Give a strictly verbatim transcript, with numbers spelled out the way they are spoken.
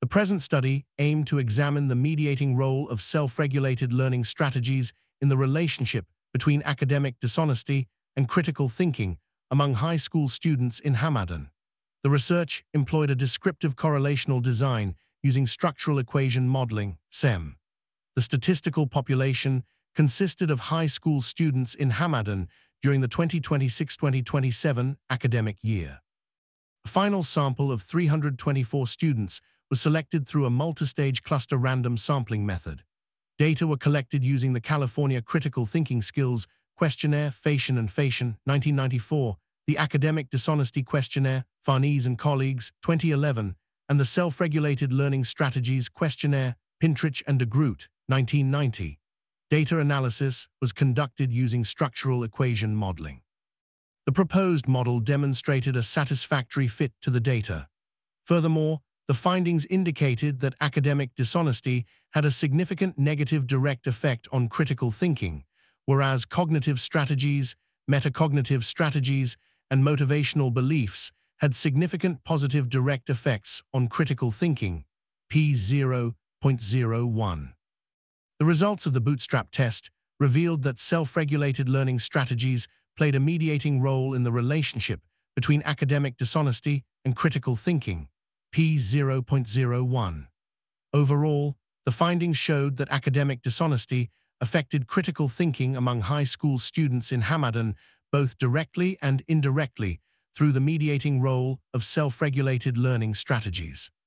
The present study aimed to examine the mediating role of self-regulated learning strategies in the relationship between academic dishonesty and critical thinking among high school students in Hamadan. The research employed a descriptive correlational design using structural equation modeling, S E M. The statistical population consisted of high school students in Hamadan during the twenty twenty-six twenty twenty-seven academic year. A final sample of three hundred twenty-four students was selected through a multistage cluster random sampling method. Data were collected using the California Critical Thinking Skills Questionnaire, Fashion and Fashion, nineteen ninety-four, the Academic Dishonesty Questionnaire, Farnese and Colleagues, twenty eleven, and the Self-Regulated Learning Strategies Questionnaire, Pintrich and de Groot, nineteen ninety. Data analysis was conducted using structural equation modeling. The proposed model demonstrated a satisfactory fit to the data. Furthermore, the findings indicated that academic dishonesty had a significant negative direct effect on critical thinking, whereas cognitive strategies, metacognitive strategies, and motivational beliefs had significant positive direct effects on critical thinking, p zero point zero one. The results of the Bootstrap test revealed that self-regulated learning strategies played a mediating role in the relationship between academic dishonesty and critical thinking, p zero point zero one. Overall, the findings showed that academic dishonesty affected critical thinking among high school students in Hamadan both directly and indirectly through the mediating role of self-regulated learning strategies.